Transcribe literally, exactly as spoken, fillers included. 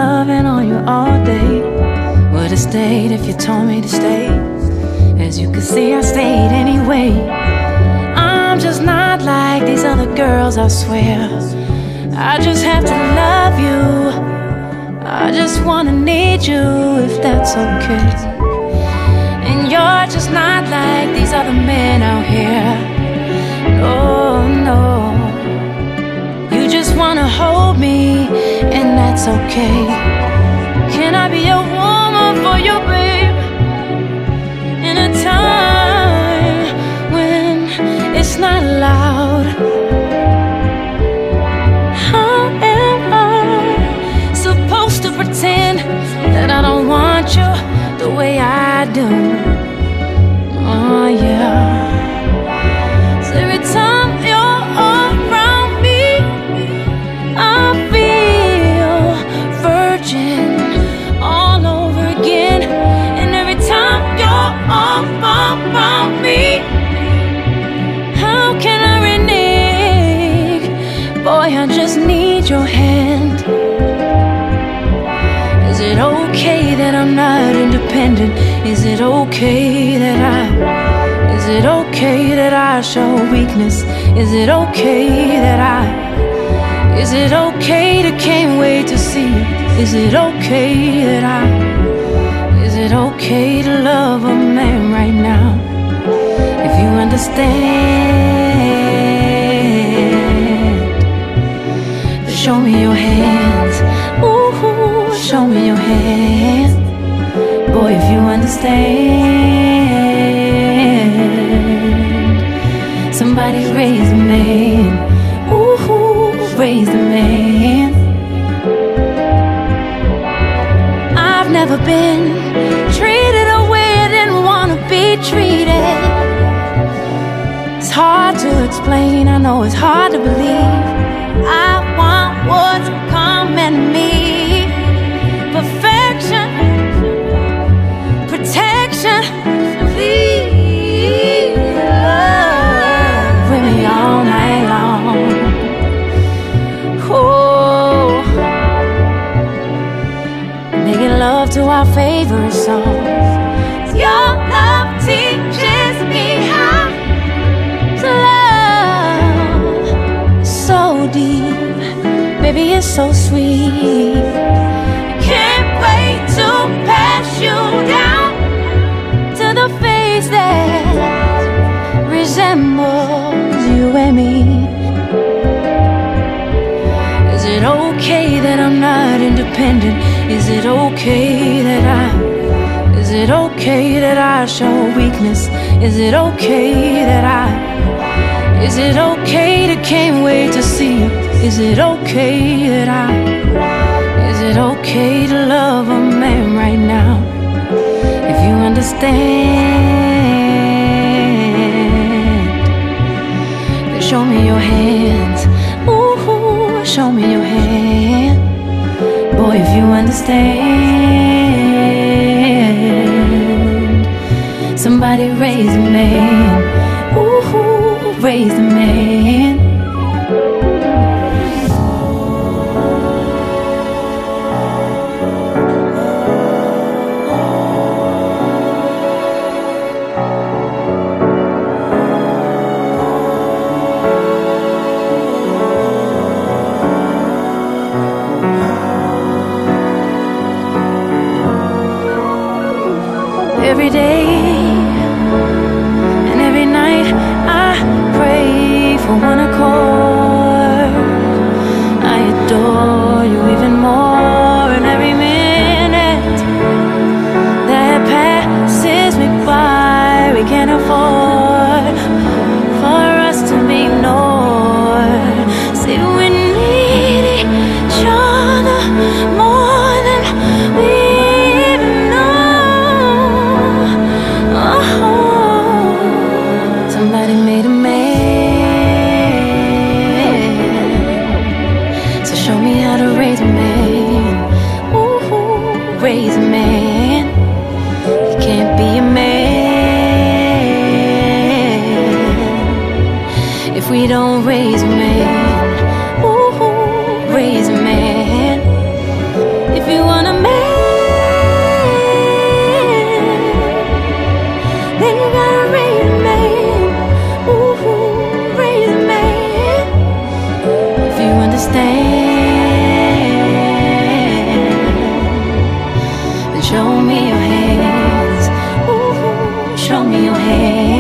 loving on you all day. Would've stayed if you told me to stay. As you can see, I stayed anyway. I'm just not like these other girls, I swear. I just have to love you. I just wanna need you, if that's okay. And you're just not like these other men out here. No, no. You just wanna hold me, and that's okay. Can I be a woman for you, babe? In a time when it's not loud. How am I supposed to pretend that I don't want you the way I do? Oh yeah. So every time you're around me, I feel virgin all over again. And every time you're around me, how can I renege? Boy, I just need your hand. Is it okay that I'm not independent? Is it okay that I Is it okay that I show weakness? Is it okay that I Is it okay to can't wait to see you? Is it okay that I Is it okay to love a man right now? If you understand, show me your hands. Ooh, show me your hands. Boy, if you understand, somebody raise a man. Ooh, raise a man. I've never been treated the way I didn't want to be treated. It's hard to explain, I know it's hard to believe. I want what's coming to me. Perfection, protection, please love with me all night long. Oh, making love to our favorite songs. Your love teaches me how to love so deep, baby, it's so sweet. Can't wait to pass you down to the face that resembles you and me. Is it okay that I'm not independent? Is it okay that I Is it okay that I show weakness? Is it okay that I Is it okay to can't wait to see you? Is it okay that I Is it okay to love a man right now? If you understand, then show me your hands. Ooh, show me your hand. Boy, if you understand, somebody raise a man. Ooh, raise a man. Every day and every night I pray for one accord. I adore you even more, and every minute that passes me by, we can't afford for us to be ignored. See, we need each other more than we even know. Oh, somebody made a man, so show me how to raise a man. Ooh, raise a man. You can't be a man if we don't raise a man. Ooh, raise a man. If you me your hands. Ooh, show me your hands.